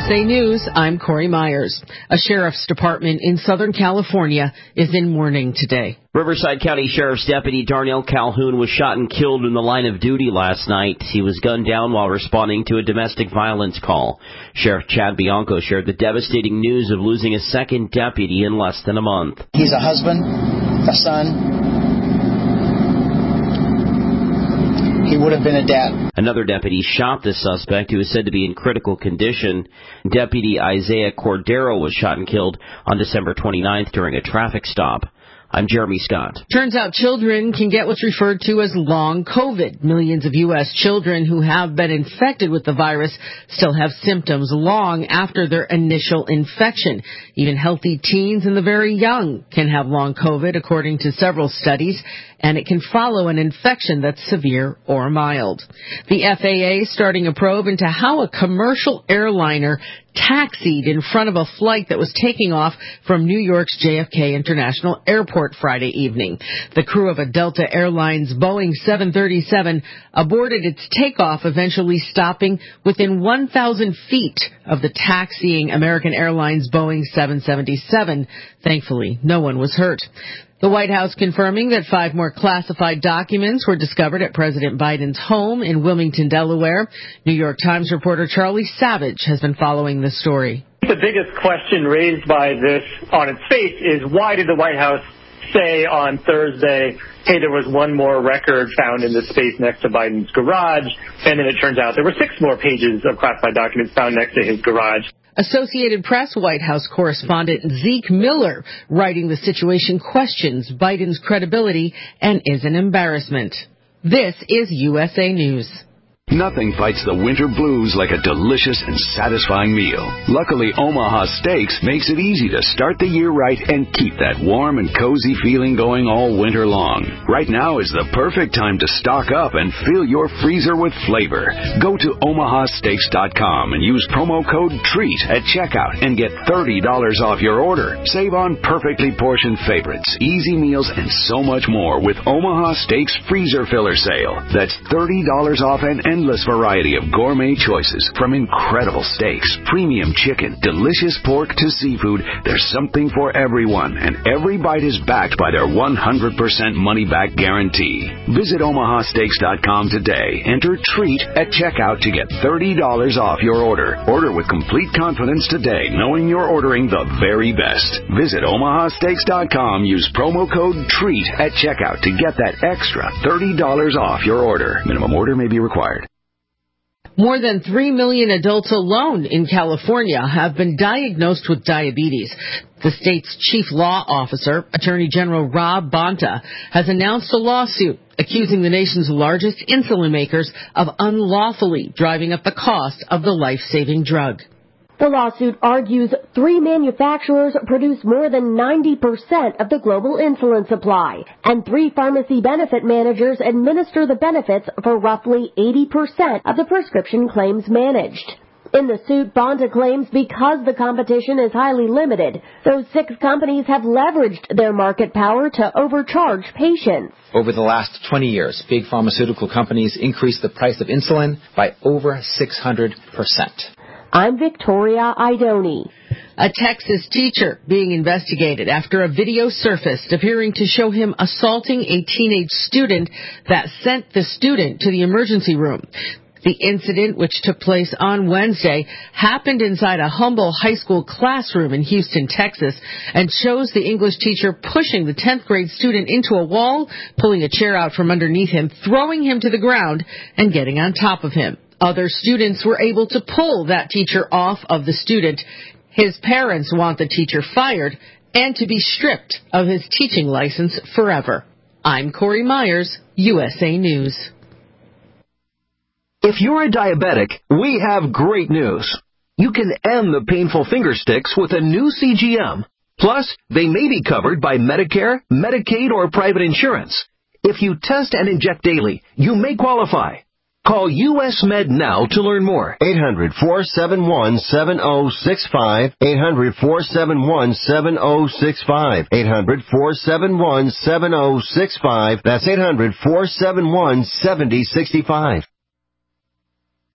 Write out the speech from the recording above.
USA News, I'm Corey Myers. A sheriff's department in Southern California is in mourning today. Riverside County Sheriff's Deputy Darnell Calhoun was shot and killed in the line of duty last night. He was gunned down while responding to a domestic violence call. Sheriff Chad Bianco shared the devastating news of losing a second deputy in less than a month. He's a husband, a son. He would have been a dad. Another deputy shot the suspect, who is said to be in critical condition. Deputy Isaiah Cordero was shot and killed on December 29th during a traffic stop. I'm Jeremy Scott. Turns out children can get what's referred to as long COVID. Millions of U.S. children who have been infected with the virus still have symptoms long after their initial infection. Even healthy teens and the very young can have long COVID, according to several studies, and it can follow an infection that's severe or mild. The FAA starting a probe into how a commercial airliner taxied in front of a flight that was taking off from New York's JFK International Airport Friday evening. The crew of a Delta Airlines Boeing 737 aborted its takeoff, eventually stopping within 1,000 feet of the taxiing American Airlines Boeing 777. Thankfully, no one was hurt. The White House confirming that 5 more classified documents were discovered at President Biden's home in Wilmington, Delaware. New York Times reporter Charlie Savage has been following this story. The biggest question raised by this on its face is, why did the White House say on Thursday, hey, there was one more record found in the space next to Biden's garage, and then it turns out there were 6 more pages of classified documents found next to his garage. Associated Press White House correspondent Zeke Miller writing the situation questions Biden's credibility and is an embarrassment. This is USA News. Nothing fights the winter blues like a delicious and satisfying meal. Luckily, Omaha Steaks makes it easy to start the year right and keep that warm and cozy feeling going all winter long. Right now is the perfect time to stock up and fill your freezer with flavor. Go to omahasteaks.com and use promo code TREAT at checkout and get $30 off your order. Save on perfectly portioned favorites, easy meals, and so much more with Omaha Steaks Freezer Filler Sale. That's $30 off an endless variety of gourmet choices, from incredible steaks, premium chicken, delicious pork to seafood. There's something for everyone, and every bite is backed by their 100% money-back guarantee. Visit omahasteaks.com today. Enter TREAT at checkout to get $30 off your order. Order with complete confidence today, knowing you're ordering the very best. Visit omahasteaks.com. Use promo code TREAT at checkout to get that extra $30 off your order. Minimum order may be required. More than 3 million adults alone in California have been diagnosed with diabetes. The state's chief law officer, Attorney General Rob Bonta, has announced a lawsuit accusing the nation's largest insulin makers of unlawfully driving up the cost of the life-saving drug. The lawsuit argues 3 manufacturers produce more than 90% of the global insulin supply, and 3 pharmacy benefit managers administer the benefits for roughly 80% of the prescription claims managed. In the suit, Bonta claims because the competition is highly limited, those 6 companies have leveraged their market power to overcharge patients. Over the last 20 years, big pharmaceutical companies increased the price of insulin by over 600%. I'm Victoria Idoni. A Texas teacher being investigated after a video surfaced appearing to show him assaulting a teenage student that sent the student to the emergency room. The incident, which took place on Wednesday, happened inside a Humble High School classroom in Houston, Texas, and shows the English teacher pushing the 10th grade student into a wall, pulling a chair out from underneath him, throwing him to the ground, and getting on top of him. Other students were able to pull that teacher off of the student. His parents want the teacher fired and to be stripped of his teaching license forever. I'm Corey Myers, USA News. If you're a diabetic, we have great news. You can end the painful finger sticks with a new CGM. Plus, they may be covered by Medicare, Medicaid, or private insurance. If you test and inject daily, you may qualify. Call US Med now to learn more. 800-471-7065. 800-471-7065. 800-471-7065. That's 800-471-7065.